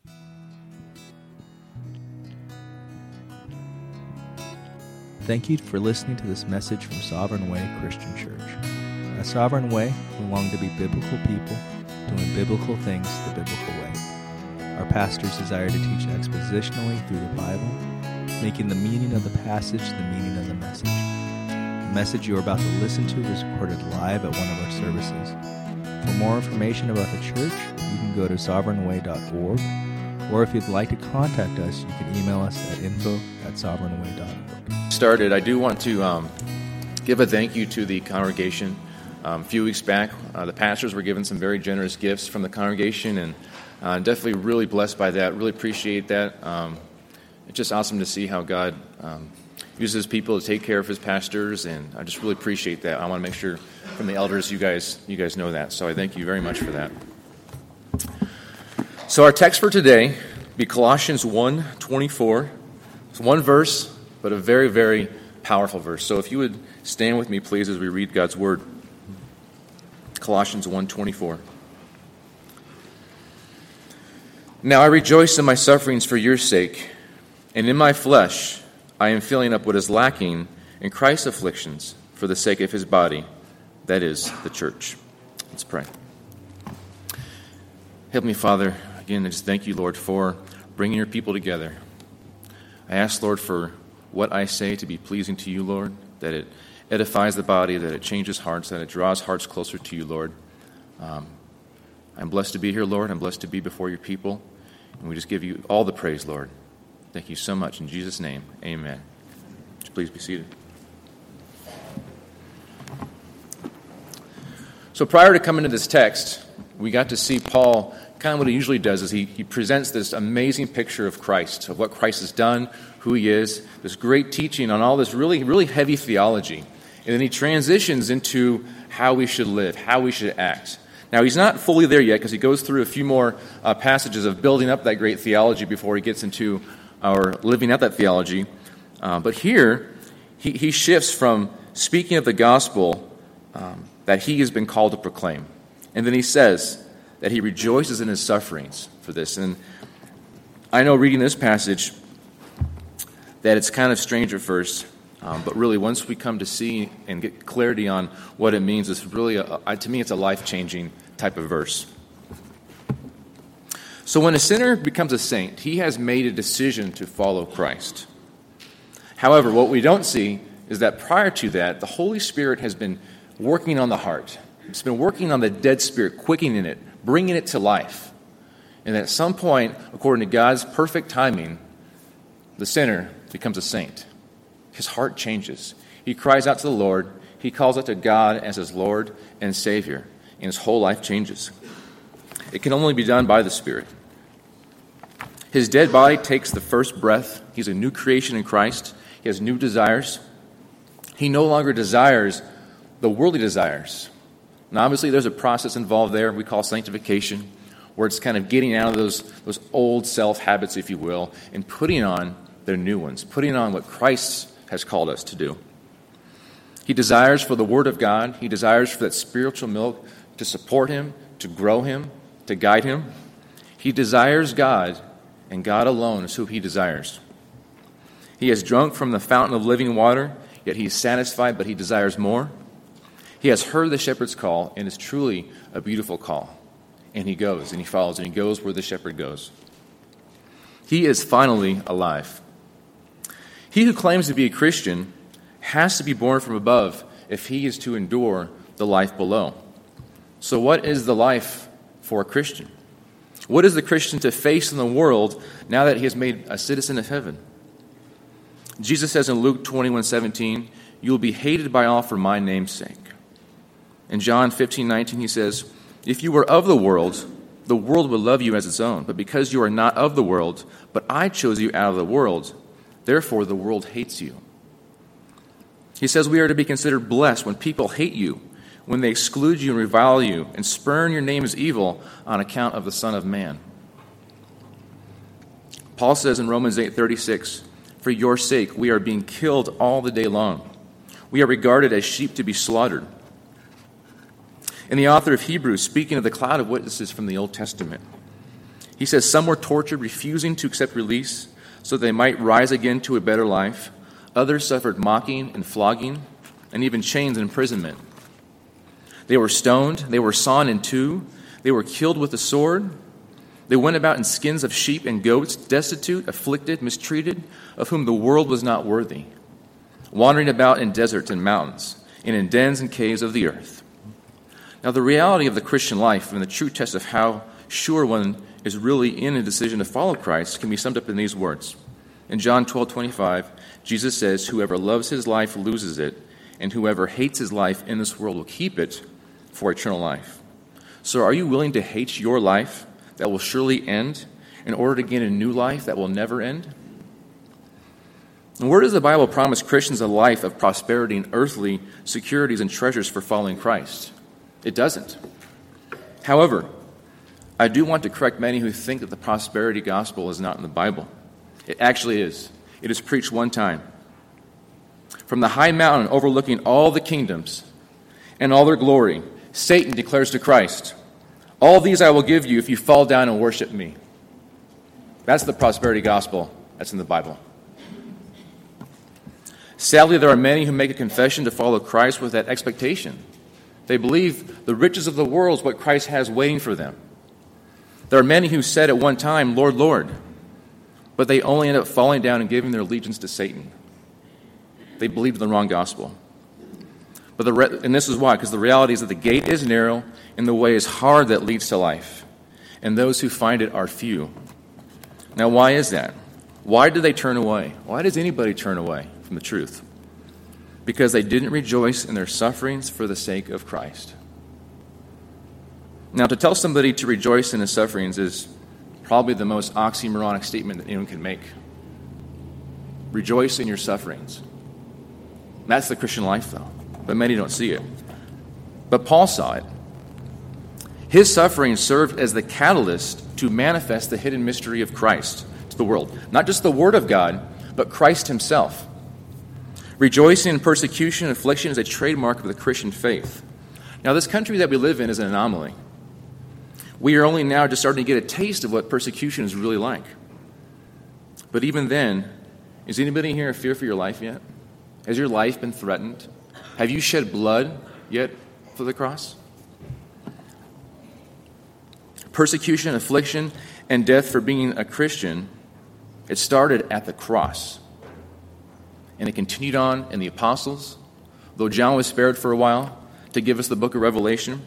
Thank you for listening to this message from Sovereign Way Christian Church. At Sovereign Way, we long to be biblical people, doing biblical things the biblical way. Our pastors desire to teach expositionally through the Bible, making the meaning of the passage the meaning of the message. The message you are about to listen to is recorded live at one of our services. For more information about the church, you can go to sovereignway.org, or if you'd like to contact us, you can email us at info@sovereignway.org. Started, I do want to give a thank you to the congregation. A few weeks back, the pastors were given some very generous gifts from the congregation, and definitely really blessed by that. Really appreciate that. It's just awesome to see how God uses people to take care of His pastors, and I just really appreciate that. I want to make sure from the elders you guys know that. So I thank you very much for that. So our text for today be Colossians 1:24. It's one verse, but a very, very powerful verse. So if you would stand with me, please, as we read God's Word. Colossians 1:24. Now I rejoice in my sufferings for your sake, and in my flesh I am filling up what is lacking in Christ's afflictions for the sake of His body, that is, the church. Let's pray. Heavenly Father, again, I just thank you, Lord, for bringing your people together. I ask, Lord, for what I say to be pleasing to you, Lord, that it edifies the body, that it changes hearts, that it draws hearts closer to you, Lord. I'm blessed to be here, Lord. I'm blessed to be before your people. And we just give you all the praise, Lord. Thank you so much. In Jesus' name, amen. Would you please be seated? So prior to coming to this text, we got to see Paul, kind of what he usually does is he presents this amazing picture of Christ, of what Christ has done, who he is, this great teaching on all this really, really heavy theology. And then he transitions into how we should live, how we should act. Now, he's not fully there yet because he goes through a few more passages of building up that great theology before he gets into our living out that theology. But here, he shifts from speaking of the gospel that he has been called to proclaim. And then he says that he rejoices in his sufferings for this. And I know reading this passage that it's kind of strange at first, but really once we come to see and get clarity on what it means, it's really, to me, it's a life-changing type of verse. So when a sinner becomes a saint, he has made a decision to follow Christ. However, what we don't see is that prior to that, the Holy Spirit has been working on the heart. It's been working on the dead spirit, quickening it, bringing it to life. And at some point, according to God's perfect timing, the sinner becomes a saint. His heart changes. He cries out to the Lord. He calls out to God as his Lord and Savior. And his whole life changes. It can only be done by the Spirit. His dead body takes the first breath. He's a new creation in Christ. He has new desires. He no longer desires the worldly desires. Now, obviously, there's a process involved there we call sanctification, where it's kind of getting out of those old self habits, if you will, and putting on their new ones, putting on what Christ has called us to do. He desires for the Word of God. He desires for that spiritual milk to support him, to grow him, to guide him. He desires God, and God alone is who he desires. He has drunk from the fountain of living water, yet he is satisfied, but he desires more. He has heard the shepherd's call, and it's truly a beautiful call. And he goes, and he follows, and he goes where the shepherd goes. He is finally alive. He who claims to be a Christian has to be born from above if he is to endure the life below. So what is the life for a Christian? What is the Christian to face in the world now that he has made a citizen of heaven? Jesus says in Luke 21:17, "You will be hated by all for my name's sake." In John 15:19, he says, "If you were of the world would love you as its own. But because you are not of the world, but I chose you out of the world, therefore the world hates you." He says we are to be considered blessed when people hate you, when they exclude you and revile you, and spurn your name as evil on account of the Son of Man. Paul says in Romans 8:36, "For your sake we are being killed all the day long. We are regarded as sheep to be slaughtered." And the author of Hebrews, speaking of the cloud of witnesses from the Old Testament, He says some were tortured, refusing to accept release so they might rise again to a better life. Others suffered mocking and flogging, and even chains and imprisonment. They were stoned, they were sawn in two, they were killed with the sword. They went about in skins of sheep and goats, destitute, afflicted, mistreated, of whom the world was not worthy, wandering about in deserts and mountains, and in dens and caves of the earth. Now, the reality of the Christian life and the true test of how sure one is really in a decision to follow Christ can be summed up in these words. In John 12:25, Jesus says, "Whoever loves his life loses it, and whoever hates his life in this world will keep it for eternal life." So are you willing to hate your life that will surely end in order to gain a new life that will never end? And where does the Bible promise Christians a life of prosperity and earthly securities and treasures for following Christ? It doesn't. However, I do want to correct many who think that the prosperity gospel is not in the Bible. It actually is. It is preached one time. From the high mountain overlooking all the kingdoms and all their glory, Satan declares to Christ, "All these I will give you if you fall down and worship me." That's the prosperity gospel that's in the Bible. Sadly, there are many who make a confession to follow Christ with that expectation. They believe the riches of the world is what Christ has waiting for them. There are many who said at one time, "Lord, Lord," but they only end up falling down and giving their allegiance to Satan. They believed the wrong gospel. And this is why, because the reality is that the gate is narrow and the way is hard that leads to life, and those who find it are few. Now, why is that? Why did they turn away? Why does anybody turn away from the truth? Because they didn't rejoice in their sufferings for the sake of Christ. Now, to tell somebody to rejoice in his sufferings is probably the most oxymoronic statement that anyone can make. Rejoice in your sufferings. That's the Christian life, though, but many don't see it. But Paul saw it. His suffering served as the catalyst to manifest the hidden mystery of Christ to the world. Not just the Word of God, but Christ himself. Rejoicing in persecution and affliction is a trademark of the Christian faith. Now, this country that we live in is an anomaly. We are only now just starting to get a taste of what persecution is really like. But even then, is anybody here in fear for your life yet? Has your life been threatened? Have you shed blood yet for the cross? Persecution, affliction, and death for being a Christian, it started at the cross. And it continued on in the apostles, though John was spared for a while to give us the book of Revelation.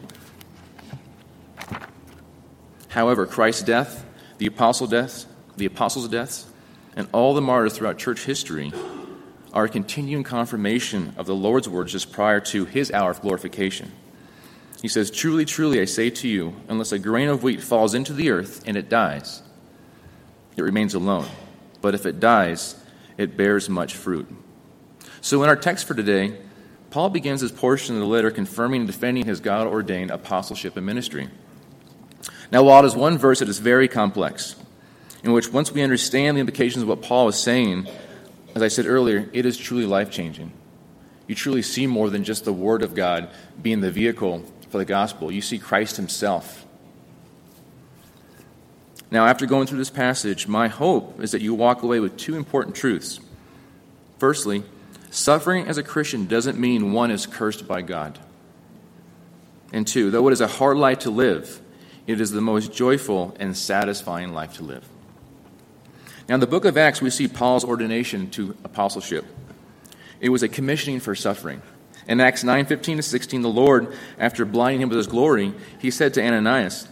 However, Christ's death, the apostles' deaths, and all the martyrs throughout church history are a continuing confirmation of the Lord's words just prior to his hour of glorification. He says, "Truly, truly, I say to you, unless a grain of wheat falls into the earth and it dies, it remains alone. But if it dies, it bears much fruit." So in our text for today, Paul begins his portion of the letter confirming and defending his God-ordained apostleship and ministry. Now, while it is one verse, it is very complex, in which once we understand the implications of what Paul is saying, as I said earlier, it is truly life-changing. You truly see more than just the Word of God being the vehicle for the gospel. You see Christ himself. Now, after going through this passage, my hope is that you walk away with two important truths. Firstly, suffering as a Christian doesn't mean one is cursed by God. And two, though it is a hard life to live, it is the most joyful and satisfying life to live. Now, in the book of Acts, we see Paul's ordination to apostleship. It was a commissioning for suffering. In Acts 9:15-16, the Lord, after blinding him with his glory, he said to Ananias,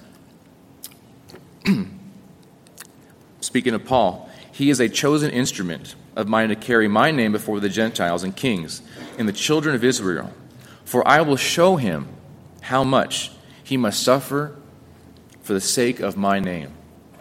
speaking of Paul, "He is a chosen instrument of mine to carry my name before the Gentiles and kings and the children of Israel. For I will show him how much he must suffer for the sake of my name."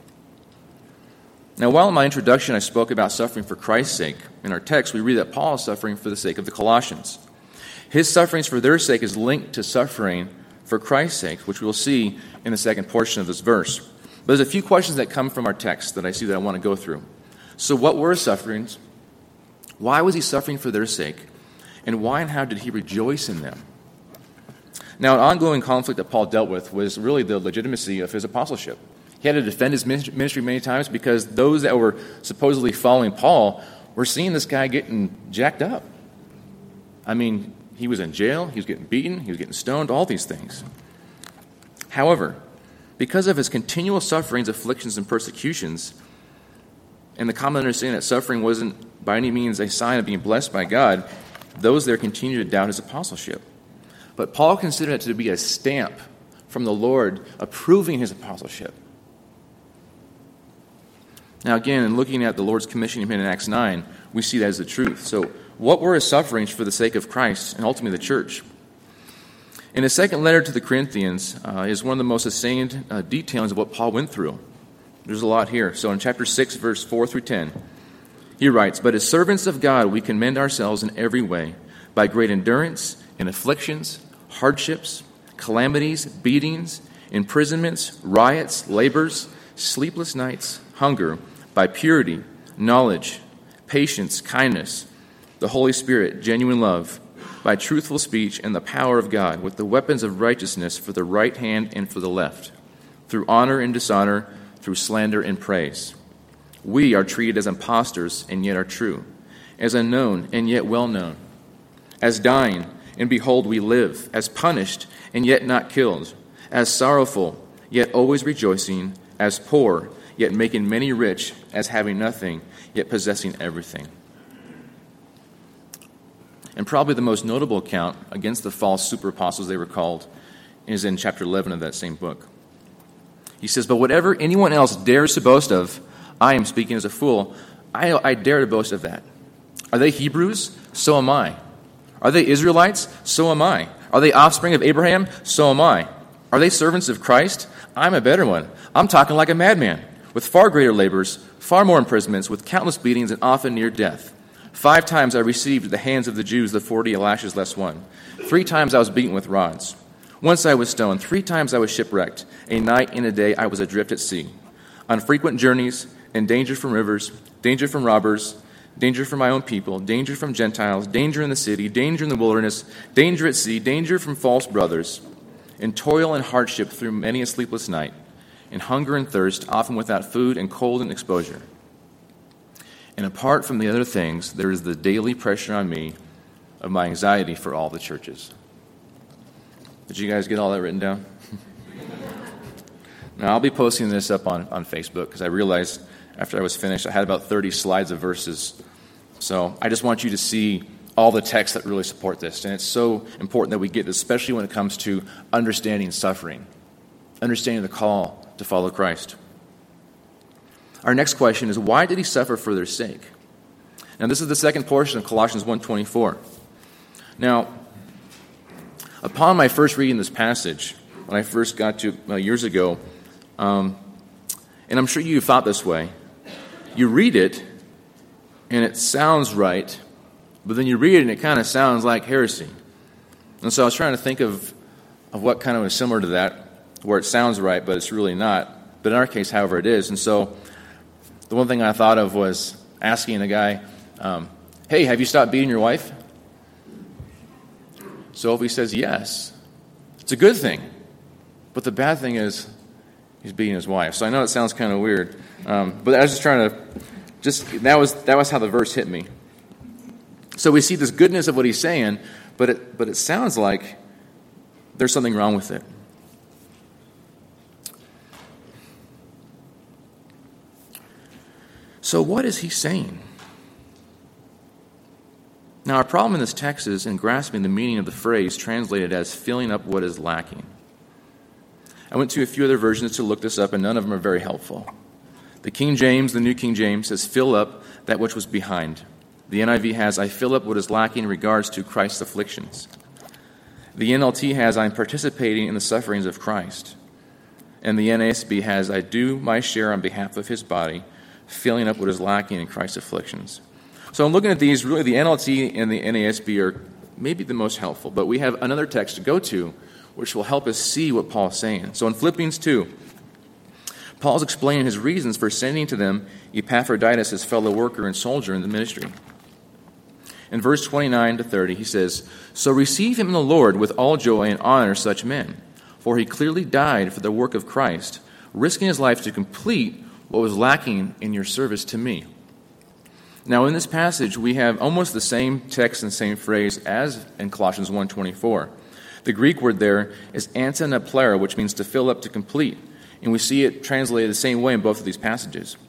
Now, while in my introduction I spoke about suffering for Christ's sake, in our text we read that Paul is suffering for the sake of the Colossians. His sufferings for their sake is linked to suffering for Christ's sake, which we'll see in the second portion of this verse. But there's a few questions that come from our text that I see that I want to go through. So what were his sufferings? Why was he suffering for their sake? And why and how did he rejoice in them? Now, an ongoing conflict that Paul dealt with was really the legitimacy of his apostleship. He had to defend his ministry many times because those that were supposedly following Paul were seeing this guy getting jacked up. I mean, he was in jail, he was getting beaten, he was getting stoned, all these things. However, because of his continual sufferings, afflictions, and persecutions, and the common understanding that suffering wasn't by any means a sign of being blessed by God, those there continued to doubt his apostleship. But Paul considered it to be a stamp from the Lord approving his apostleship. Now again, in looking at the Lord's commissioning him in Acts 9, we see that as the truth. So what were his sufferings for the sake of Christ and ultimately the church? In his second letter to the Corinthians is one of the most succinct details of what Paul went through. There's a lot here. So in chapter 6, verse 4 through 10, he writes, "But as servants of God, we commend ourselves in every way, by great endurance in afflictions, hardships, calamities, beatings, imprisonments, riots, labors, sleepless nights, hunger, by purity, knowledge, patience, kindness, the Holy Spirit, genuine love, by truthful speech and the power of God, with the weapons of righteousness for the right hand and for the left, through honor and dishonor, through slander and praise. We are treated as impostors and yet are true, as unknown and yet well known, as dying and behold we live, as punished and yet not killed, as sorrowful yet always rejoicing, as poor yet making many rich, as having nothing yet possessing everything." And probably the most notable account against the false super apostles they were called is in chapter 11 of that same book. He says, "But whatever anyone else dares to boast of, I am speaking as a fool. I dare to boast of that. Are they Hebrews? So am I. Are they Israelites? So am I. Are they offspring of Abraham? So am I. Are they servants of Christ? I'm a better one. I'm talking like a madman, with far greater labors, far more imprisonments, with countless beatings, and often near death. 5 times I received at the hands of the Jews the 40 lashes less one. 3 times I was beaten with rods. Once I was stoned. 3 times I was shipwrecked. A night and a day I was adrift at sea. On frequent journeys, in danger from rivers, danger from robbers, danger from my own people, danger from Gentiles, danger in the city, danger in the wilderness, danger at sea, danger from false brothers, in toil and hardship through many a sleepless night, in hunger and thirst, often without food, and cold and exposure. And apart from the other things, there is the daily pressure on me of my anxiety for all the churches." Did you guys get all that written down? Now, I'll be posting this up on Facebook because I realized after I was finished, I had about 30 slides of verses. So I just want you to see all the texts that really support this. And it's so important that we get this, especially when it comes to understanding suffering, understanding the call to follow Christ. Our next question is, why did he suffer for their sake? Now, this is the second portion of Colossians 1:24. Now, upon my first reading this passage, when I first got to years ago, and I'm sure you thought this way, you read it, and it sounds right, but then you read it, and it kind of sounds like heresy. And so I was trying to think of what kind of is similar to that, where it sounds right, but it's really not. But in our case, however, it is. And so the one thing I thought of was asking a guy, "Hey, have you stopped beating your wife?" So if he says yes, it's a good thing. But the bad thing is he's beating his wife. So I know it sounds kind of weird. But I was just trying to, that was how the verse hit me. So we see this goodness of what he's saying, but it sounds like there's something wrong with it. So what is he saying? Now, our problem in this text is in grasping the meaning of the phrase translated as filling up what is lacking. I went to a few other versions to look this up, and none of them are very helpful. The King James, the New King James, says, "Fill up that which was behind." The NIV has, "I fill up what is lacking in regards to Christ's afflictions." The NLT has, "I'm participating in the sufferings of Christ." And the NASB has, "I do my share on behalf of his body, filling up what is lacking in Christ's afflictions." So I'm looking at these, really the NLT and the NASB are maybe the most helpful, but we have another text to go to which will help us see what Paul is saying. So in Philippians 2, Paul's explaining his reasons for sending to them Epaphroditus, his fellow worker and soldier in the ministry. In verse 29 to 30, he says, "So receive him in the Lord with all joy and honor such men, for he clearly died for the work of Christ, risking his life to complete what was lacking in your service to me. Now, in this passage, we have almost the same text and same phrase as in Colossians 1:24. The Greek word there is antenaplera, which means to fill up, to complete. And we see it translated the same way in both of these passages.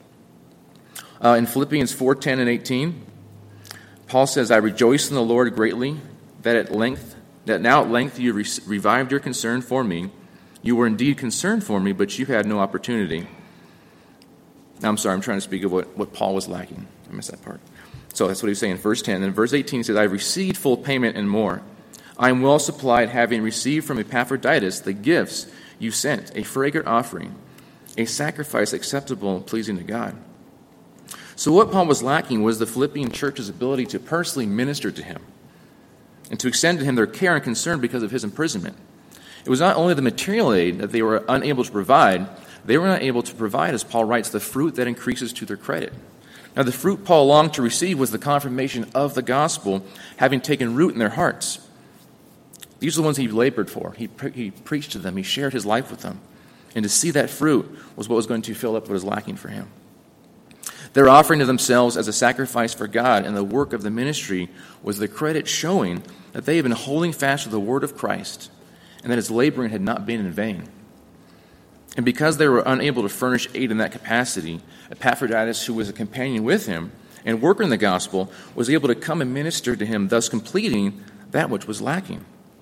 In Philippians 4:10 and 18, Paul says, I rejoice in the Lord greatly that now at length you revived your concern for me. You were indeed concerned for me, but you had no opportunity. Now, I'm sorry, I'm trying to speak of what Paul was lacking. I missed that part. So that's what he's saying in verse 10. And in verse 18 he says, I received full payment and more. I am well supplied, having received from Epaphroditus the gifts you sent, a fragrant offering, a sacrifice acceptable and pleasing to God. So what Paul was lacking was the Philippian church's ability to personally minister to him and to extend to him their care and concern because of his imprisonment. It was not only the material aid that they were unable to provide, they were not able to provide, as Paul writes, the fruit that increases to their credit. Now, the fruit Paul longed to receive was the confirmation of the gospel having taken root in their hearts. These are the ones he labored for. He preached to them. He shared his life with them. And to see that fruit was what was going to fill up what was lacking for him. Their offering of themselves as a sacrifice for God and the work of the ministry was the credit showing that they had been holding fast to the word of Christ and that his laboring had not been in vain. And because they were unable to furnish aid in that capacity, Epaphroditus, who was a companion with him and worker in the gospel, was able to come and minister to him, thus completing that which was lacking.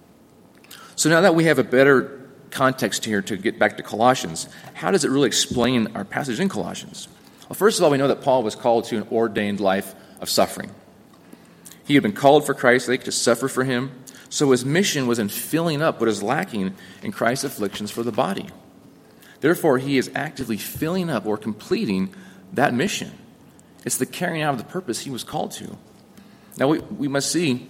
So now that we have a better context here to get back to Colossians, how does it really explain our passage in Colossians? Well, first of all, we know that Paul was called to an ordained life of suffering. He had been called for Christ's sake to suffer for him, so his mission was in filling up what is lacking in Christ's afflictions for the body. Therefore, he is actively filling up or completing that mission. It's the carrying out of the purpose he was called to. Now, we must see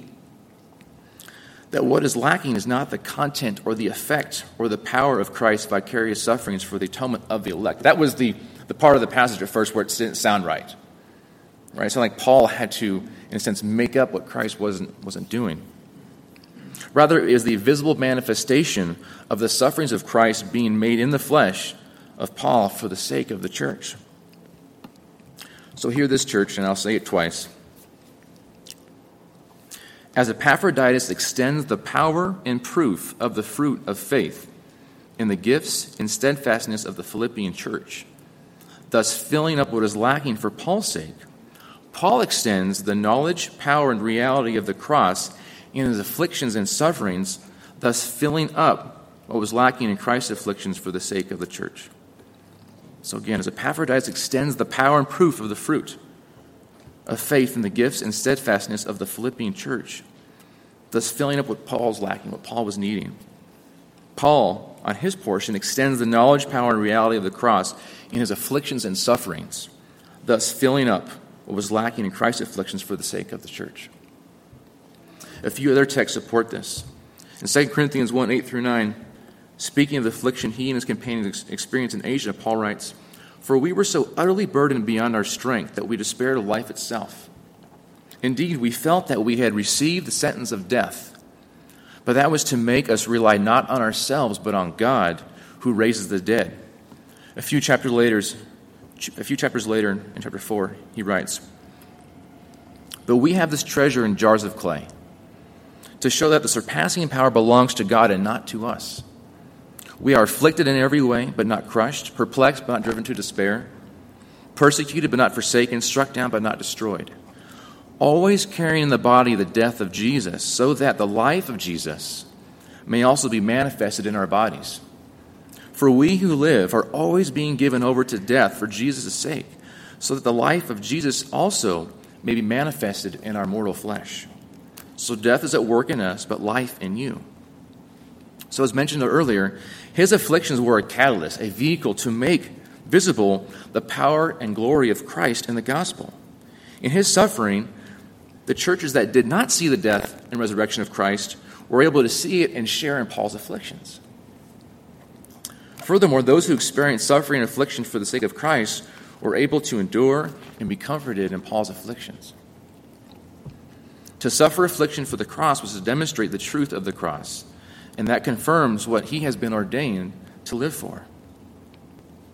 that what is lacking is not the content or the effect or the power of Christ's vicarious sufferings for the atonement of the elect. That was the part of the passage at first where it didn't sound right. Right? It sounded like Paul had to, in a sense, make up what Christ wasn't doing. Rather, it is the visible manifestation of the sufferings of Christ being made in the flesh of Paul for the sake of the church. So hear this, church, and I'll say it twice. As Epaphroditus extends the power and proof of the fruit of faith in the gifts and steadfastness of the Philippian church, thus filling up what is lacking for Paul's sake, Paul extends the knowledge, power, and reality of the cross in his afflictions and sufferings, thus filling up what was lacking in Christ's afflictions for the sake of the church. So again, as Epaphroditus extends the power and proof of the fruit of faith in the gifts and steadfastness of the Philippian church, thus filling up what Paul's lacking, what Paul was needing. Paul, on his portion, extends the knowledge, power, and reality of the cross in his afflictions and sufferings, thus filling up what was lacking in Christ's afflictions for the sake of the church. A few other texts support this. In 2 Corinthians 1:8-9, speaking of the affliction he and his companions experienced in Asia, Paul writes, "For we were so utterly burdened beyond our strength that we despaired of life itself. Indeed, we felt that we had received the sentence of death, but that was to make us rely not on ourselves, but on God, who raises the dead." A few chapters later, in chapter 4, he writes, "But we have this treasure in jars of clay, to show that the surpassing power belongs to God and not to us. We are afflicted in every way, but not crushed, perplexed, but not driven to despair, persecuted, but not forsaken, struck down, but not destroyed, always carrying in the body the death of Jesus, so that the life of Jesus may also be manifested in our bodies. For we who live are always being given over to death for Jesus' sake, so that the life of Jesus also may be manifested in our mortal flesh. So death is at work in us, but life in you." So as mentioned earlier, his afflictions were a catalyst, a vehicle to make visible the power and glory of Christ in the gospel. In his suffering, the churches that did not see the death and resurrection of Christ were able to see it and share in Paul's afflictions. Furthermore, those who experienced suffering and affliction for the sake of Christ were able to endure and be comforted in Paul's afflictions. To suffer affliction for the cross was to demonstrate the truth of the cross, and that confirms what he has been ordained to live for.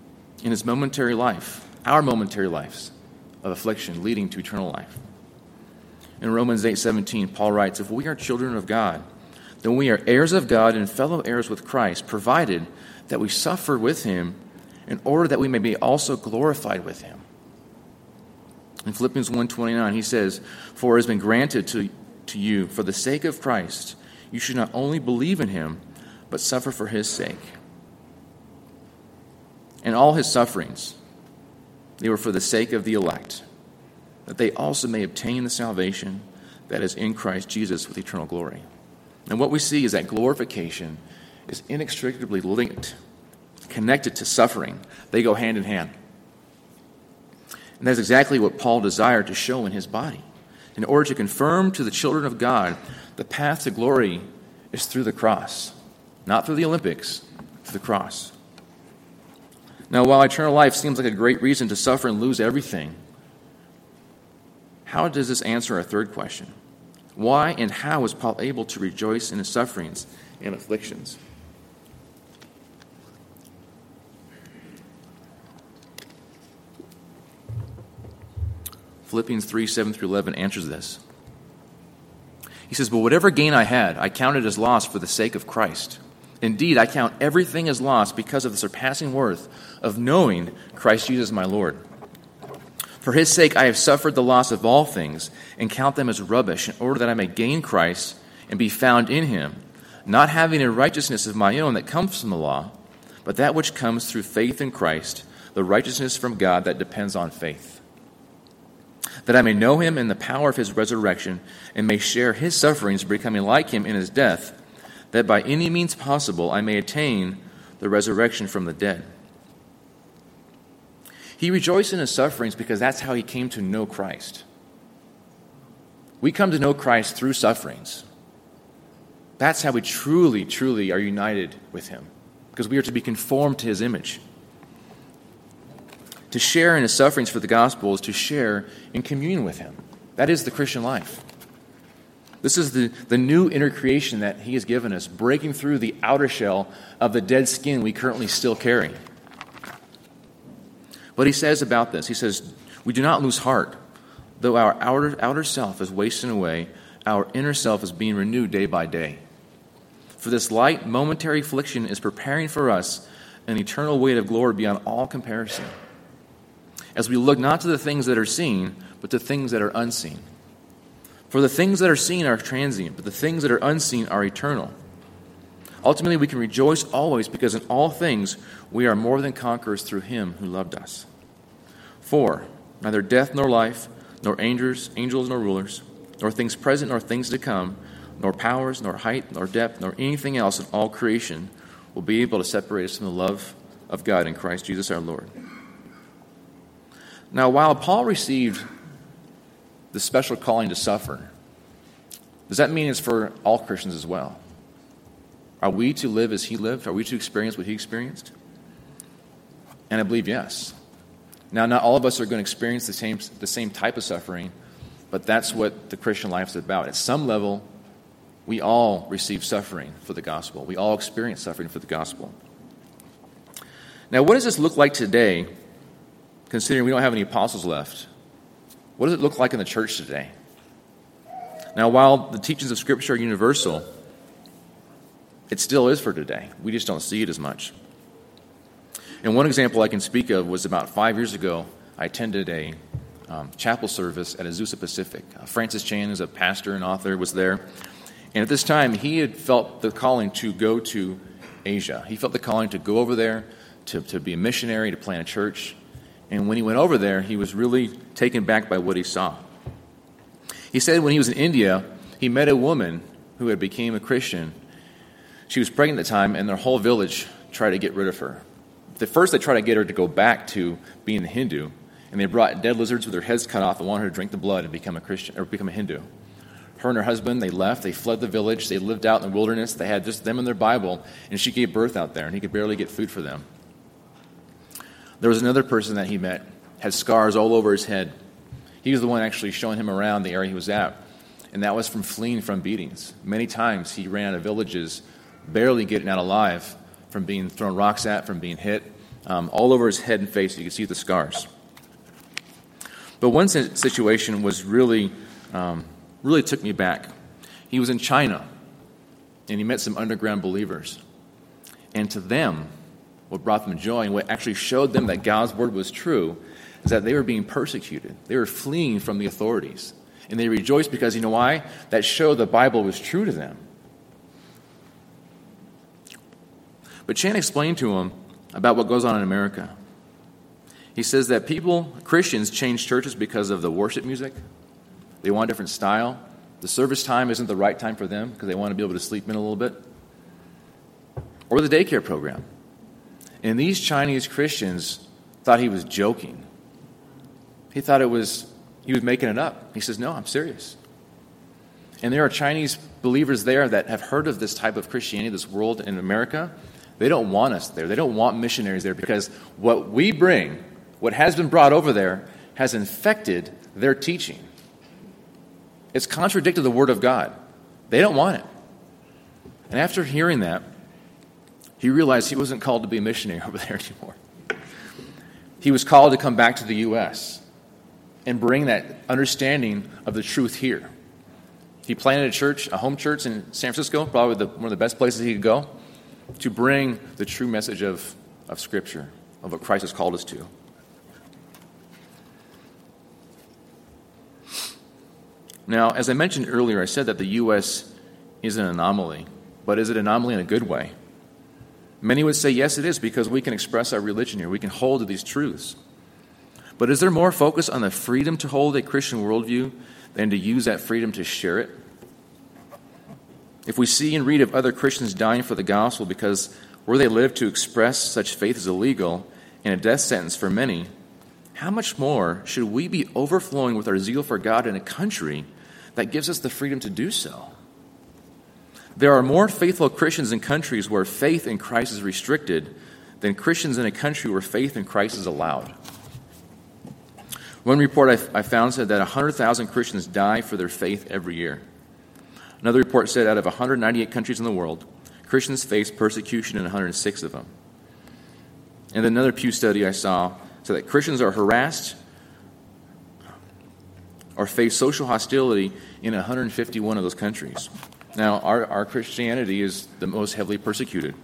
in his momentary life, our momentary lives of affliction leading to eternal life. In Romans 8:17, Paul writes, "If we are children of God, then we are heirs of God and fellow heirs with Christ, provided that we suffer with him in order that we may be also glorified with him." In Philippians 1:29, he says, "For it has been granted to you for the sake of Christ, you should not only believe in him, but suffer for his sake." And all his sufferings, they were for the sake of the elect, that they also may obtain the salvation that is in Christ Jesus with eternal glory. And what we see is that glorification is inextricably linked, connected to suffering. They go hand in hand. And that's exactly what Paul desired to show in his body. In order to confirm to the children of God the path to glory is through the cross, not through the Olympics, through the cross. Now, while eternal life seems like a great reason to suffer and lose everything, how does this answer our third question? Why and how was Paul able to rejoice in his sufferings and afflictions? Philippians 3:7-11 answers this. He says, "But whatever gain I had, I counted as loss for the sake of Christ. Indeed, I count everything as loss because of the surpassing worth of knowing Christ Jesus my Lord. For his sake I have suffered the loss of all things and count them as rubbish in order that I may gain Christ and be found in him, not having a righteousness of my own that comes from the law, but that which comes through faith in Christ, the righteousness from God that depends on faith. That I may know him in the power of his resurrection and may share his sufferings, becoming like him in his death, that by any means possible I may attain the resurrection from the dead." He rejoiced in his sufferings because that's how he came to know Christ. We come to know Christ through sufferings. That's how we truly, truly are united with him, because we are to be conformed to his image. To share in his sufferings for the gospel is to share in communion with him. That is the Christian life. This is the new inner creation that he has given us, breaking through the outer shell of the dead skin we currently still carry. But he says about this, he says, "We do not lose heart. Though our outer self is wasting away, our inner self is being renewed day by day. For this light, momentary affliction is preparing for us an eternal weight of glory beyond all comparison. As we look not to the things that are seen, but to things that are unseen. For the things that are seen are transient, but the things that are unseen are eternal. Ultimately, we can rejoice always because in all things we are more than conquerors through him who loved us. For neither death nor life, nor angels nor rulers, nor things present nor things to come, nor powers, nor height, nor depth, nor anything else in all creation will be able to separate us from the love of God in Christ Jesus our Lord." Now, while Paul received the special calling to suffer, does that mean it's for all Christians as well? Are we to live as he lived? Are we to experience what he experienced? And I believe yes. Now, not all of us are going to experience the same type of suffering, but that's what the Christian life is about. At some level, we all receive suffering for the gospel. We all experience suffering for the gospel. Now, what does this look like today, considering we don't have any apostles left? What does it look like in the church today? Now, while the teachings of Scripture are universal, it still is for today. We just don't see it as much. And one example I can speak of was about 5 years ago, I attended a chapel service at Azusa Pacific. Francis Chan, who's a pastor and author, was there. And at this time, he had felt the calling to go to Asia. He felt the calling to go over there, to be a missionary, to plant a church. And when he went over there, he was really taken back by what he saw. He said when he was in India, he met a woman who had become a Christian. She was pregnant at the time, and their whole village tried to get rid of her. At first, they tried to get her to go back to being a Hindu, and they brought dead lizards with their heads cut off and wanted her to drink the blood and become a Christian or become a Hindu. Her and her husband, they left. They fled the village. They lived out in the wilderness. They had just them and their Bible, and she gave birth out there, and he could barely get food for them. There was another person that he met, had scars all over his head. He was the one actually showing him around the area he was at, and that was from fleeing from beatings. Many times he ran out of villages, barely getting out alive from being thrown rocks at, from being hit, all over his head and face. You can see the scars. But one situation was really took me back. He was in China, and he met some underground believers. And to them, what brought them joy and what actually showed them that God's word was true is that they were being persecuted. They were fleeing from the authorities. And they rejoiced because, you know why? That showed the Bible was true to them. But Chan explained to him about what goes on in America. He says that Christians change churches because of the worship music. They want a different style. The service time isn't the right time for them because they want to be able to sleep in a little bit. Or the daycare program. And these Chinese Christians thought he was joking. He thought he was making it up. He says, no, I'm serious. And there are Chinese believers there that have heard of this type of Christianity, this world in America. They don't want us there. They don't want missionaries there because what we bring, what has been brought over there, has infected their teaching. It's contradicted the Word of God. They don't want it. And after hearing that, he realized he wasn't called to be a missionary over there anymore. He was called to come back to the U.S. and bring that understanding of the truth here. He planted a church, a home church in San Francisco, probably one of the best places he could go, to bring the true message of Scripture, of what Christ has called us to. Now, as I mentioned earlier, I said that the U.S. is an anomaly, but is it an anomaly in a good way? Many would say, yes, it is, because we can express our religion here. We can hold to these truths. But is there more focus on the freedom to hold a Christian worldview than to use that freedom to share it? If we see and read of other Christians dying for the gospel because where they live to express such faith is illegal and a death sentence for many, how much more should we be overflowing with our zeal for God in a country that gives us the freedom to do so? There are more faithful Christians in countries where faith in Christ is restricted than Christians in a country where faith in Christ is allowed. One report I found said that 100,000 Christians die for their faith every year. Another report said out of 198 countries in the world, Christians face persecution in 106 of them. And another Pew study I saw said that Christians are harassed or face social hostility in 151 of those countries. Now, our Christianity is the most heavily persecuted.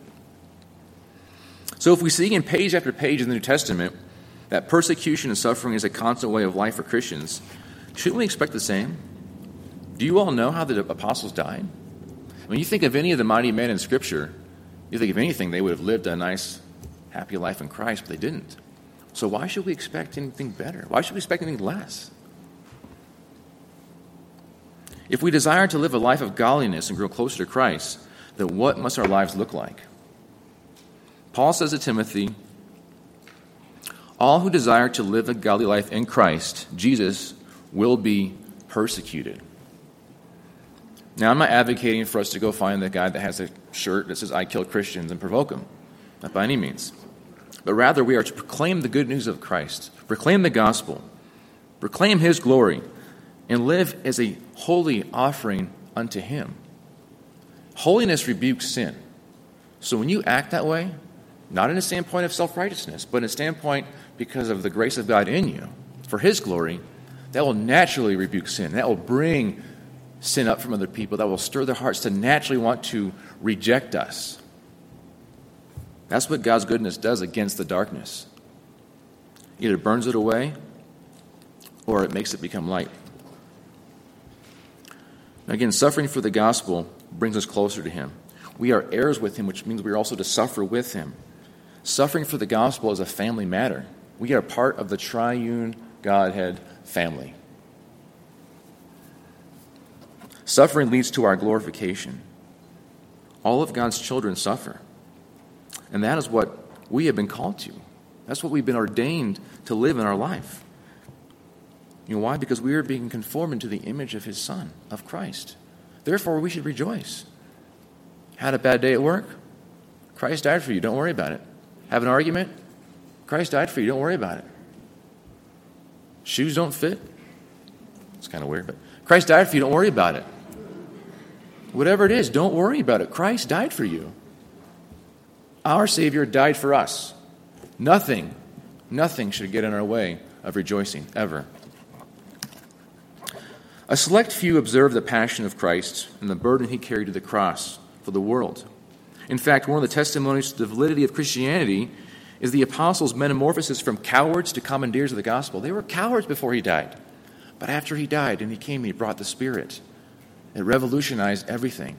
So if we see in page after page in the New Testament that persecution and suffering is a constant way of life for Christians, shouldn't we expect the same? Do you all know how the apostles died? When you think of any of the mighty men in Scripture, you think, if anything, they would have lived a nice, happy life in Christ, but they didn't. So why should we expect anything better? Why should we expect anything less? If we desire to live a life of godliness and grow closer to Christ, then what must our lives look like? Paul says to Timothy, all who desire to live a godly life in Christ, Jesus, will be persecuted. Now, I'm not advocating for us to go find the guy that has a shirt that says, I kill Christians, and provoke him. Not by any means. But rather, we are to proclaim the good news of Christ, proclaim the gospel, proclaim his glory, and live as a holy offering unto him. Holiness rebukes sin. So when you act that way, not in a standpoint of self-righteousness, but in a standpoint because of the grace of God in you, for his glory, that will naturally rebuke sin. That will bring sin up from other people. That will stir their hearts to naturally want to reject us. That's what God's goodness does against the darkness. Either burns it away or it makes it become light. Again, suffering for the gospel brings us closer to him. We are heirs with him, which means we are also to suffer with him. Suffering for the gospel is a family matter. We are part of the triune Godhead family. Suffering leads to our glorification. All of God's children suffer. And that is what we have been called to. That's what we've been ordained to live in our life. You know why? Because we are being conformed into the image of his Son, of Christ. Therefore, we should rejoice. Had a bad day at work? Christ died for you. Don't worry about it. Have an argument? Christ died for you. Don't worry about it. Shoes don't fit? It's kind of weird, but Christ died for you. Don't worry about it. Whatever it is, don't worry about it. Christ died for you. Our Savior died for us. Nothing should get in our way of rejoicing, ever. A select few observed the passion of Christ and the burden he carried to the cross for the world. In fact, one of the testimonies to the validity of Christianity is the apostles' metamorphosis from cowards to commandeers of the gospel. They were cowards before he died. But after he died and he came, he brought the Spirit. It revolutionized everything.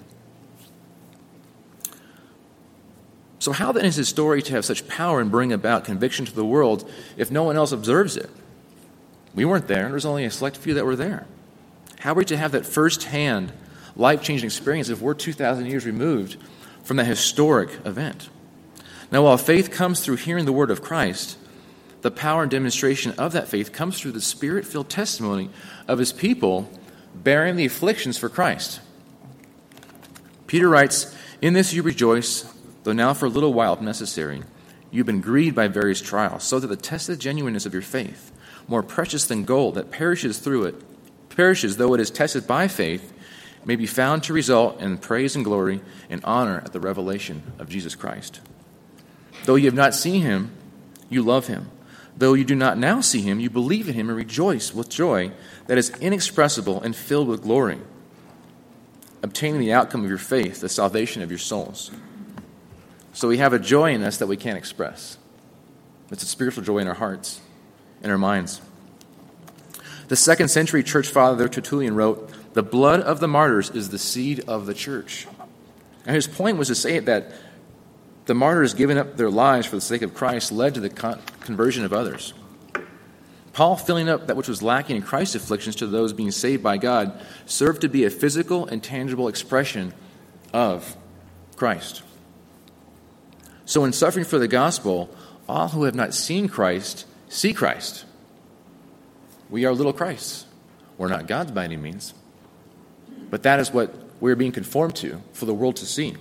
So how then is his story to have such power and bring about conviction to the world if no one else observes it? We weren't there. There was only a select few that were there. How are we to have that first-hand, life-changing experience if we're 2,000 years removed from that historic event? Now, while faith comes through hearing the word of Christ, the power and demonstration of that faith comes through the Spirit-filled testimony of his people bearing the afflictions for Christ. Peter writes, "In this you rejoice, though now for a little while, if necessary, you've been grieved by various trials, so that the tested genuineness of your faith, more precious than gold that perishes though it is tested by faith, may be found to result in praise and glory and honor at the revelation of Jesus Christ. Though you have not seen him, you love him. Though you do not now see him, you believe in him and rejoice with joy that is inexpressible and filled with glory, obtaining the outcome of your faith, the salvation of your souls." So we have a joy in us that we can't express. It's a spiritual joy in our hearts, in our minds. The 2nd century church father Tertullian wrote, "The blood of the martyrs is the seed of the church." And his point was to say that the martyrs giving up their lives for the sake of Christ led to the conversion of others. Paul filling up that which was lacking in Christ's afflictions to those being saved by God served to be a physical and tangible expression of Christ. So in suffering for the gospel, all who have not seen Christ see Christ. We are little Christs. We're not God's by any means. But that is what we're being conformed to for the world to see.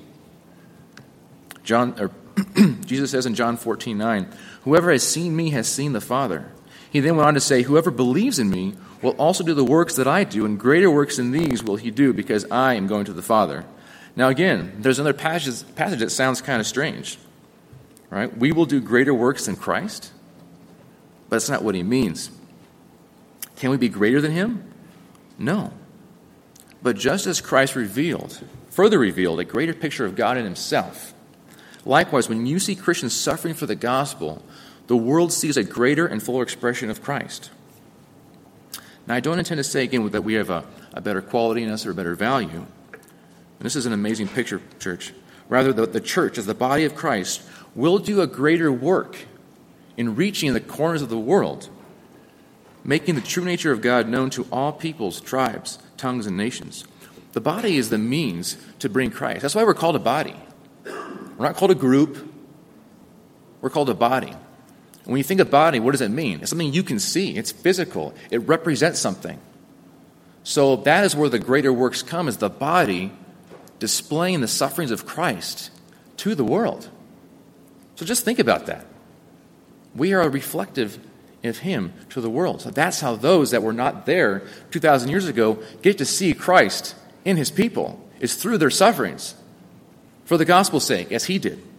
Jesus says in John 14:9, "Whoever has seen me has seen the Father." He then went on to say, "Whoever believes in me will also do the works that I do, and greater works than these will he do, because I am going to the Father." Now again, there's another passage that sounds kind of strange. Right? We will do greater works than Christ? But that's not what he means. Can we be greater than him? No. But just as Christ further revealed a greater picture of God in himself, likewise, when you see Christians suffering for the gospel, the world sees a greater and fuller expression of Christ. Now, I don't intend to say again that we have a better quality in us or a better value. And this is an amazing picture, church. Rather, the church, as the body of Christ, will do a greater work in reaching the corners of the world, making the true nature of God known to all peoples, tribes, tongues, and nations. The body is the means to bring Christ. That's why we're called a body. We're not called a group. We're called a body. And when you think of body, what does it mean? It's something you can see. It's physical. It represents something. So that is where the greater works come, is the body displaying the sufferings of Christ to the world. So just think about that. We are reflective of him to the world. So that's how those that were not there 2,000 years ago get to see Christ in his people, is through their sufferings for the gospel's sake, as he did.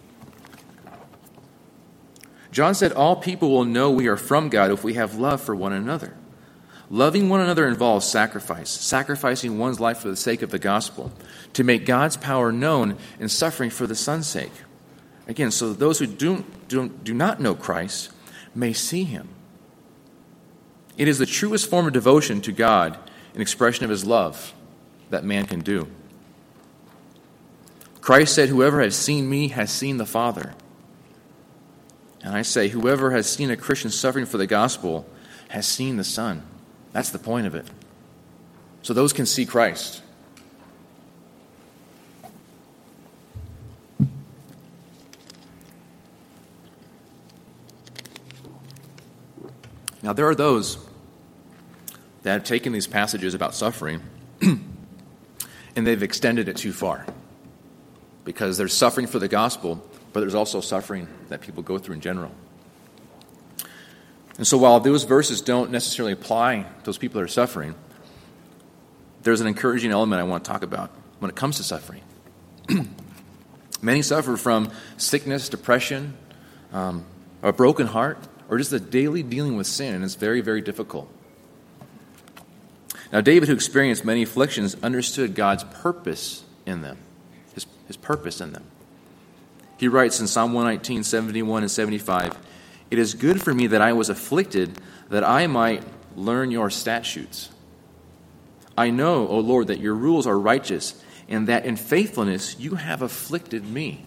John said, "All people will know we are from God if we have love for one another." Loving one another involves sacrifice, sacrificing one's life for the sake of the gospel, to make God's power known in suffering for the Son's sake. Again, so those who do not know Christ may see him. It is the truest form of devotion to God, an expression of his love that man can do. Christ said, "Whoever has seen me has seen the Father." And I say, whoever has seen a Christian suffering for the gospel has seen the Son. That's the point of it. So those can see Christ. Now, there are those that have taken these passages about suffering and they've extended it too far, because there's suffering for the gospel, but there's also suffering that people go through in general. And so while those verses don't necessarily apply to those people that are suffering, there's an encouraging element I want to talk about when it comes to suffering. Many suffer from sickness, depression, a broken heart, or just a daily dealing with sin, and it's very, very difficult. Now, David, who experienced many afflictions, understood God's purpose in them, his purpose in them. He writes in Psalm 119, 71 and 75, "It is good for me that I was afflicted, that I might learn your statutes. I know, O Lord, that your rules are righteous, and that in faithfulness you have afflicted me."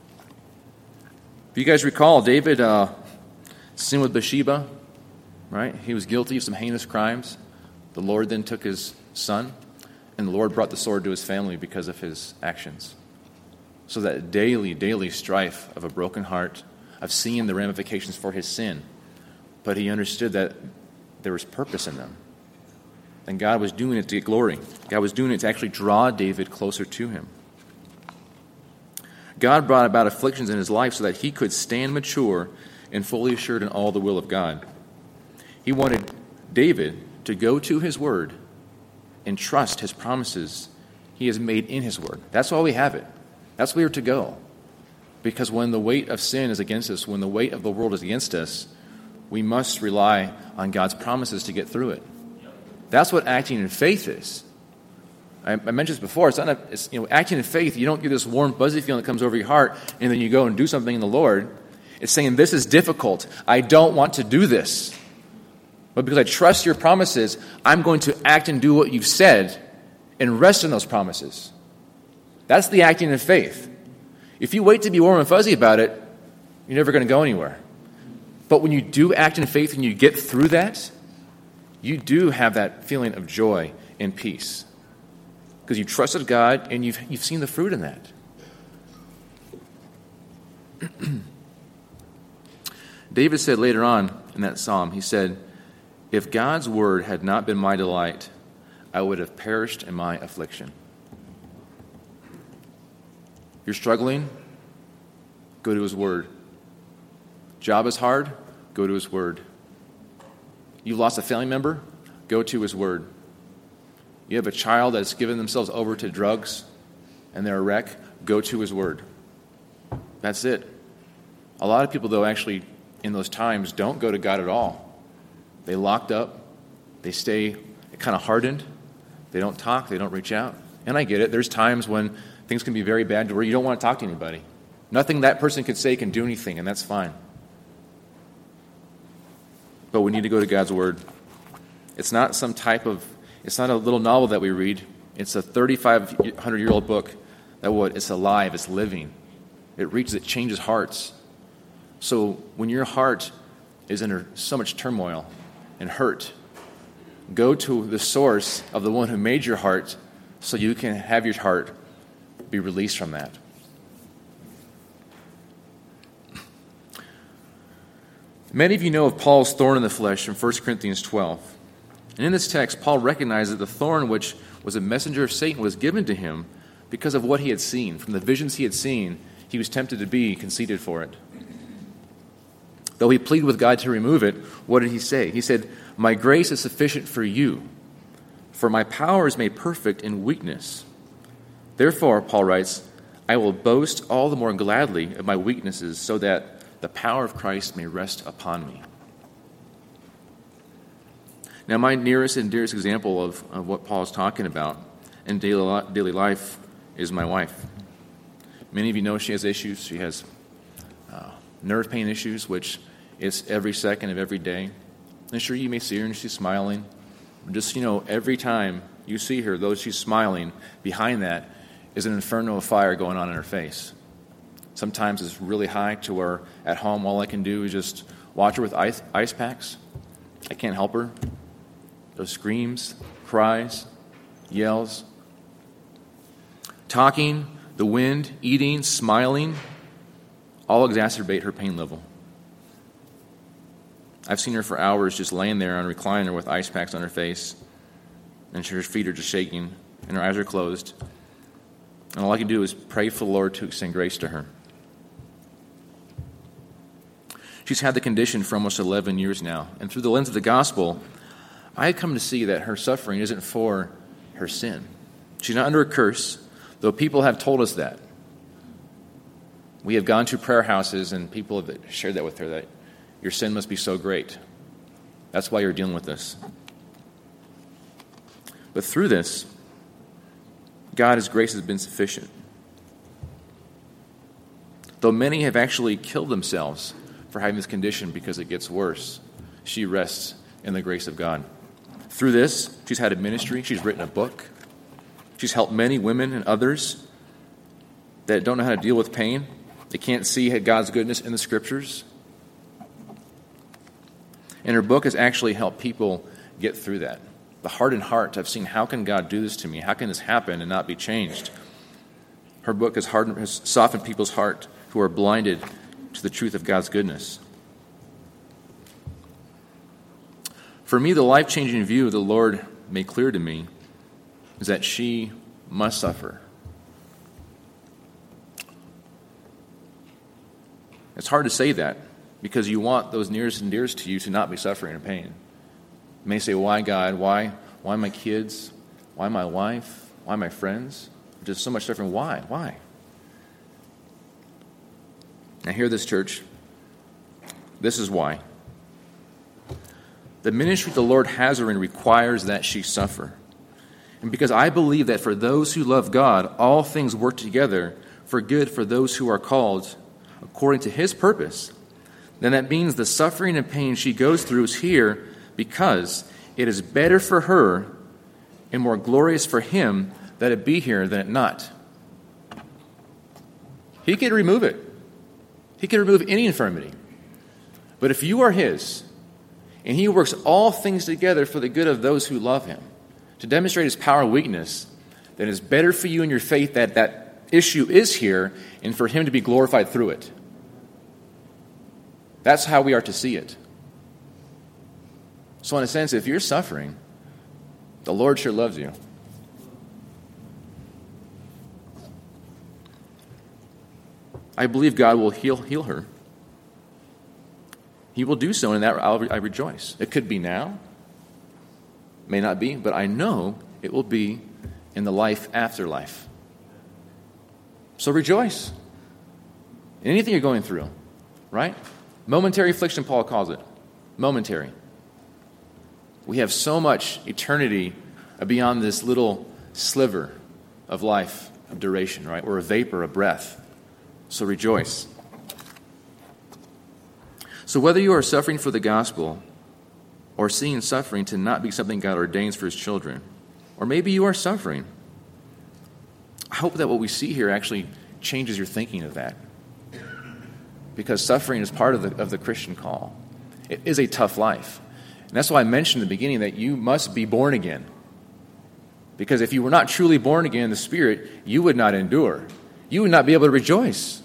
If you guys recall, David sinned with Bathsheba, right? He was guilty of some heinous crimes. The Lord then took his son, and the Lord brought the sword to his family because of his actions. So that daily strife of a broken heart, of seeing the ramifications for his sin, but he understood that there was purpose in them. And God was doing it to get glory. God was doing it to actually draw David closer to him. God brought about afflictions in his life so that he could stand mature and fully assured in all the will of God. He wanted David to go to his word and trust his promises he has made in his word. That's why we have it. That's where we're to go. Because when the weight of sin is against us, when the weight of the world is against us, we must rely on God's promises to get through it. That's what acting in faith is. I mentioned this before. Acting in faith, you don't get this warm, fuzzy feeling that comes over your heart, and then you go and do something in the Lord. It's saying, this is difficult. I don't want to do this. But because I trust your promises, I'm going to act and do what you've said and rest in those promises. That's the acting in faith. If you wait to be warm and fuzzy about it, you're never going to go anywhere. But when you do act in faith and you get through that, you do have that feeling of joy and peace. Because you trusted God and you've seen the fruit in that. David said later on in that psalm, he said, "If God's word had not been my delight, I would have perished in my affliction." If you're struggling, go to his word. Job is hard, go to his word. You've lost a family member, go to his word. You have a child that's given themselves over to drugs and they're a wreck, go to his word. That's it. A lot of people, though, actually in those times don't go to God at all. They locked up, they stay kind of hardened, they don't talk, they don't reach out. And I get it. There's times when things can be very bad to where you don't want to talk to anybody. Nothing that person could say can do anything, and that's fine. But we need to go to God's word. It's not it's not a little novel that we read. It's a 3,500-year-old book it's alive, it's living. It reaches, it changes hearts. So when your heart is under so much turmoil and hurt, go to the source of the one who made your heart so you can have your heart be released from that. Many of you know of Paul's thorn in the flesh in 1 Corinthians 12. And in this text, Paul recognized that the thorn, which was a messenger of Satan, was given to him because of what he had seen. From the visions he had seen, he was tempted to be conceited for it. Though he pleaded with God to remove it, what did he say? He said, "My grace is sufficient for you, for my power is made perfect in weakness. Therefore," Paul writes, "I will boast all the more gladly of my weaknesses, so that the power of Christ may rest upon me." Now, my nearest and dearest example of what Paul is talking about in daily life is my wife. Many of you know she has issues. She has nerve pain issues, which is every second of every day. And sure, you may see her and she's smiling. Just, every time you see her, though she's smiling, behind that is an inferno of fire going on in her face. Sometimes it's really high to where at home all I can do is just watch her with ice packs. I can't help her. Those screams, cries, yells. Talking, the wind, eating, smiling, all exacerbate her pain level. I've seen her for hours just laying there on a recliner with ice packs on her face, and her feet are just shaking, and her eyes are closed. And all I can do is pray for the Lord to extend grace to her. She's had the condition for almost 11 years now, and through the lens of the gospel, I had come to see that her suffering isn't for her sin. She's not under a curse, though people have told us that. We have gone to prayer houses, and people have shared that with her, that Your sin must be so great. That's why you're dealing with this. But through this, God's grace has been sufficient. Though many have actually killed themselves for having this condition because it gets worse, she rests in the grace of God. Through this, she's had a ministry. She's written a book. She's helped many women and others that don't know how to deal with pain. They can't see God's goodness in the Scriptures. And her book has actually helped people get through that. The hardened heart, I've seen, how can God do this to me? How can this happen and not be changed? Her book has softened people's heart who are blinded to the truth of God's goodness. For me, the life-changing view the Lord made clear to me is that she must suffer. It's hard to say that because you want those nearest and dearest to you to not be suffering in pain. You may say, why, God? Why my kids? Why my wife? Why my friends? There's so much suffering. Why? Why? Now hear this, church. This is why. The ministry the Lord has her in requires that she suffer. And because I believe that for those who love God, all things work together for good for those who are called according to His purpose, then that means the suffering and pain she goes through is here because it is better for her and more glorious for Him that it be here than it not. He could remove it. He could remove any infirmity. But if you are His, and He works all things together for the good of those who love Him, to demonstrate His power and weakness, then it's better for you in your faith that that issue is here and for Him to be glorified through it. That's how we are to see it. So in a sense, if you're suffering, the Lord sure loves you. I believe God will heal her. He will do so, and in that I rejoice. It could be now, may not be, but I know it will be in the life after life. So rejoice in anything you're going through, right? Momentary affliction, Paul calls it. Momentary. We have so much eternity beyond this little sliver of life, of duration, right? Or a vapor, a breath. So rejoice. So whether you are suffering for the gospel or seeing suffering to not be something God ordains for His children, or maybe you are suffering, I hope that what we see here actually changes your thinking of that. Because suffering is part of the Christian call. It is a tough life. And that's why I mentioned in the beginning that you must be born again. Because if you were not truly born again in the Spirit, you would not endure. You would not be able to rejoice.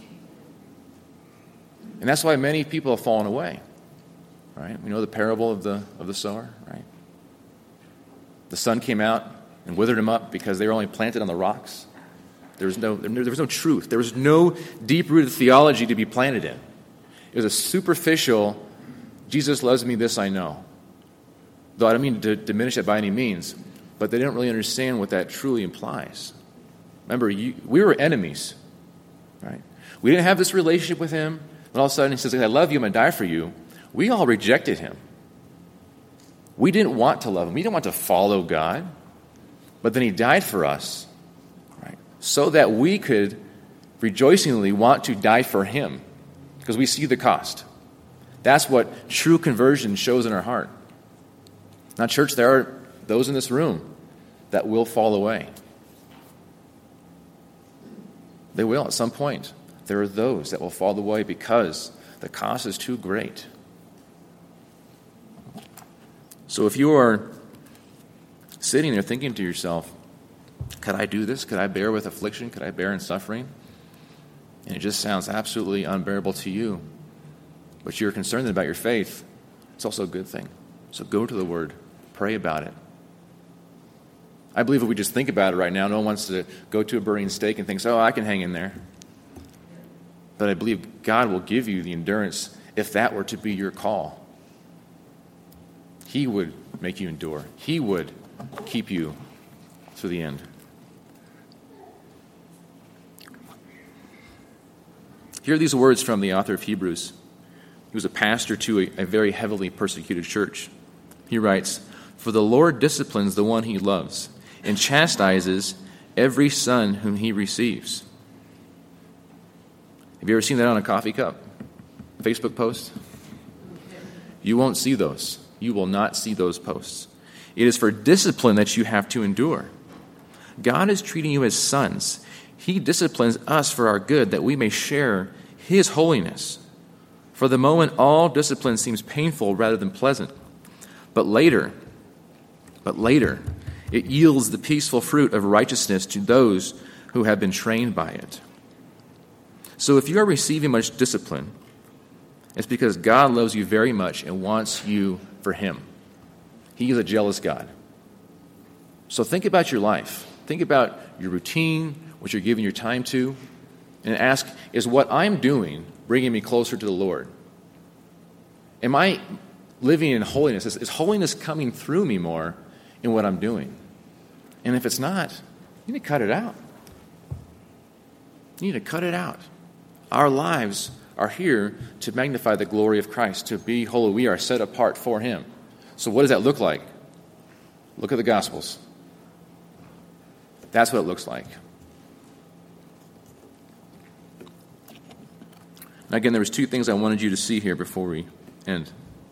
And that's why many people have fallen away. Right? We know the parable of the sower, right? The sun came out and withered them up because they were only planted on the rocks. There was no truth. There was no deep-rooted theology to be planted in. It was a superficial, Jesus loves me, this I know. Though I don't mean to diminish it by any means, but they didn't really understand what that truly implies. Remember, we were enemies, right? We didn't have this relationship with Him. And all of a sudden He says, I love you, I'm going to die for you. We all rejected Him. We didn't want to love Him. We didn't want to follow God. But then He died for us, right? So that we could rejoicingly want to die for Him. Because we see the cost. That's what true conversion shows in our heart. Now, church, there are those in this room that will fall away. They will at some point. There are those that will fall away because the cost is too great. So if you are sitting there thinking to yourself, could I do this? Could I bear with affliction? Could I bear in suffering? And it just sounds absolutely unbearable to you, but you're concerned about your faith, it's also a good thing. So go to the Word. Pray about it. I believe if we just think about it right now, no one wants to go to a burning stake and think, I can hang in there. But I believe God will give you the endurance if that were to be your call. He would make you endure. He would keep you to the end. Hear these words from the author of Hebrews. He was a pastor to a very heavily persecuted church. He writes, "For the Lord disciplines the one he loves and chastises every son whom he receives." Have you ever seen that on a coffee cup? Facebook post? You won't see those. You will not see those posts. It is for discipline that you have to endure. God is treating you as sons. He disciplines us for our good, that we may share his holiness. For the moment, all discipline seems painful rather than pleasant. But later, it yields the peaceful fruit of righteousness to those who have been trained by it. So if you are receiving much discipline, it's because God loves you very much and wants you for him. He is a jealous God. So think about your life. Think about your routine, what you're giving your time to, and ask, is what I'm doing bringing me closer to the Lord? Am I living in holiness? Is holiness coming through me more in what I'm doing? And if it's not, you need to cut it out. You need to cut it out. Our lives are here to magnify the glory of Christ, to be holy. We are set apart for him. So what does that look like? Look at the Gospels. That's what it looks like. Now again, there was two things I wanted you to see here before we end.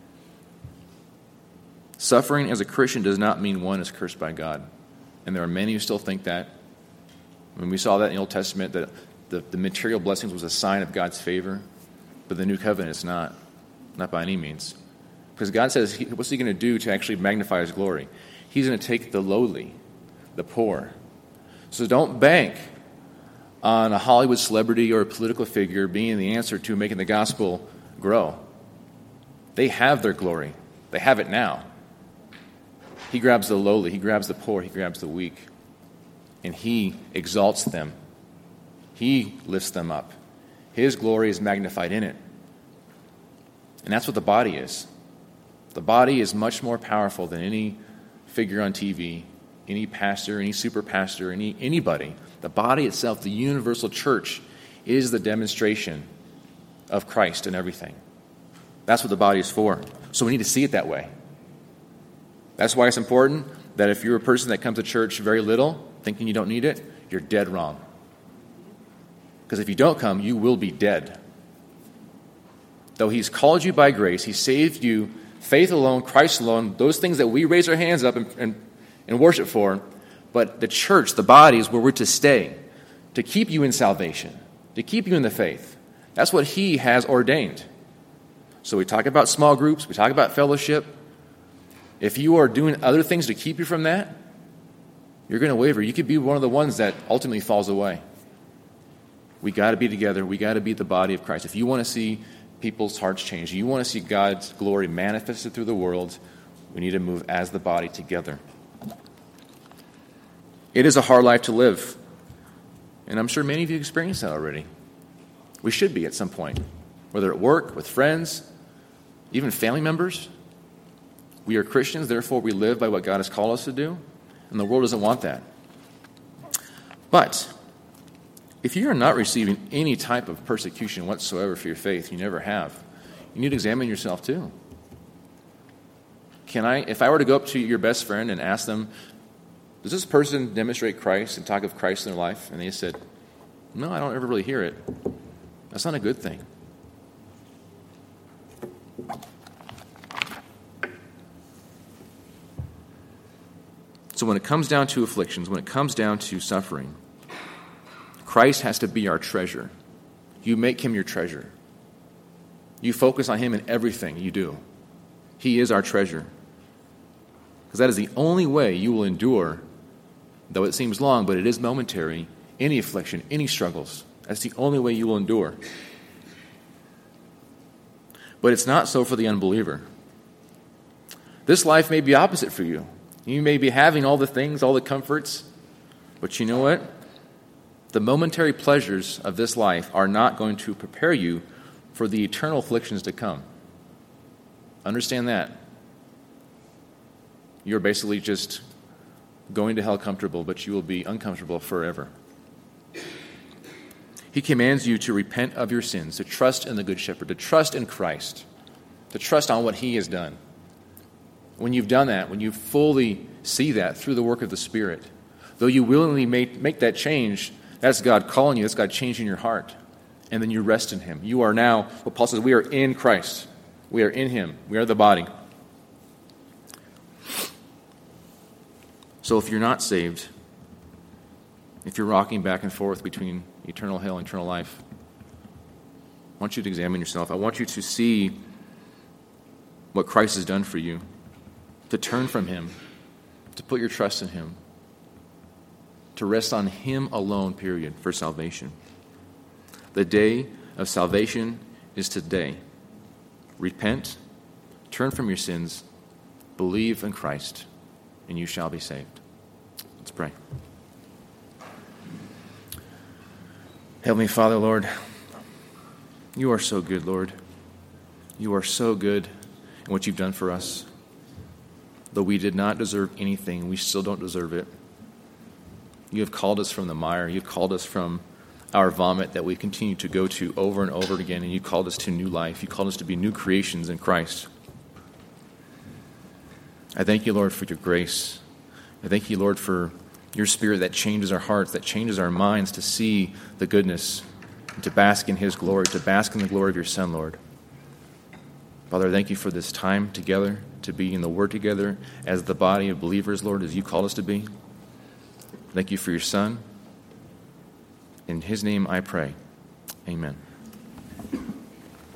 Suffering as a Christian does not mean one is cursed by God. And there are many who still think that. When we saw that in the Old Testament, that the material blessings was a sign of God's favor, but the new covenant is not by any means. Because God says, what's he going to do to actually magnify his glory? He's going to take the lowly, the poor. So don't bank on a Hollywood celebrity or a political figure being the answer to making the gospel grow. They have their glory. They have it now. He grabs the lowly, he grabs the poor, he grabs the weak, and he exalts them. He lifts them up. His glory is magnified in it. And that's what the body is. The body is much more powerful than any figure on TV, any pastor, any super pastor, anybody. The body itself, the universal church, is the demonstration of Christ in everything. That's what the body is for. So we need to see it that way. That's why it's important that if you're a person that comes to church very little, thinking you don't need it, you're dead wrong. Because if you don't come, you will be dead. Though he's called you by grace, he saved you, faith alone, Christ alone, those things that we raise our hands up and worship for. But the church, the body, is where we're to stay, to keep you in salvation, to keep you in the faith. That's what he has ordained. So we talk about small groups, we talk about fellowship. If you are doing other things to keep you from that, you're going to waver. You could be one of the ones that ultimately falls away. We got to be together. We got to be the body of Christ. If you want to see people's hearts change, you want to see God's glory manifested through the world, we need to move as the body together. It is a hard life to live. And I'm sure many of you experienced that already. We should be at some point. Whether at work, with friends, even family members. We are Christians, therefore we live by what God has called us to do. And the world doesn't want that. But if you are not receiving any type of persecution whatsoever for your faith, you never have, you need to examine yourself too. If I were to go up to your best friend and ask them, does this person demonstrate Christ and talk of Christ in their life? And they said, no, I don't ever really hear it. That's not a good thing. So when it comes down to afflictions, when it comes down to suffering, Christ has to be our treasure. You make him your treasure. You focus on him in everything you do. He is our treasure. Because that is the only way you will endure, though it seems long, but it is momentary, any affliction, any struggles. That's the only way you will endure. But it's not so for the unbeliever. This life may be opposite for you. You may be having all the things, all the comforts, but you know what? The momentary pleasures of this life are not going to prepare you for the eternal afflictions to come. Understand that. You're basically just going to hell comfortable, but you will be uncomfortable forever. He commands you to repent of your sins, to trust in the Good Shepherd, to trust in Christ. to trust on what he has done. When you've done that, when you fully see that through the work of the Spirit, though you willingly make that change, that's God calling you, that's God changing your heart. And then you rest in him. You are now, what Paul says, we are in Christ. We are in him. We are the body. So if you're not saved, if you're rocking back and forth between eternal hell and eternal life, I want you to examine yourself. I want you to see what Christ has done for you, to turn from him, to put your trust in him, to rest on him alone, period, for salvation. The day of salvation is today. Repent, turn from your sins, believe in Christ, and you shall be saved. Let's pray. Heavenly Father, Lord, you are so good, Lord. You are so good in what you've done for us. Though we did not deserve anything, we still don't deserve it. You have called us from the mire. You've called us from our vomit that we continue to go to over and over again, and you called us to new life. You called us to be new creations in Christ. I thank you, Lord, for your grace. I thank you, Lord, for your Spirit that changes our hearts, that changes our minds to see the goodness, and to bask in his glory, to bask in the glory of your Son, Lord. Father, I thank you for this time together, to be in the Word together as the body of believers, Lord, as you called us to be. Thank you for your Son. In his name I pray. Amen.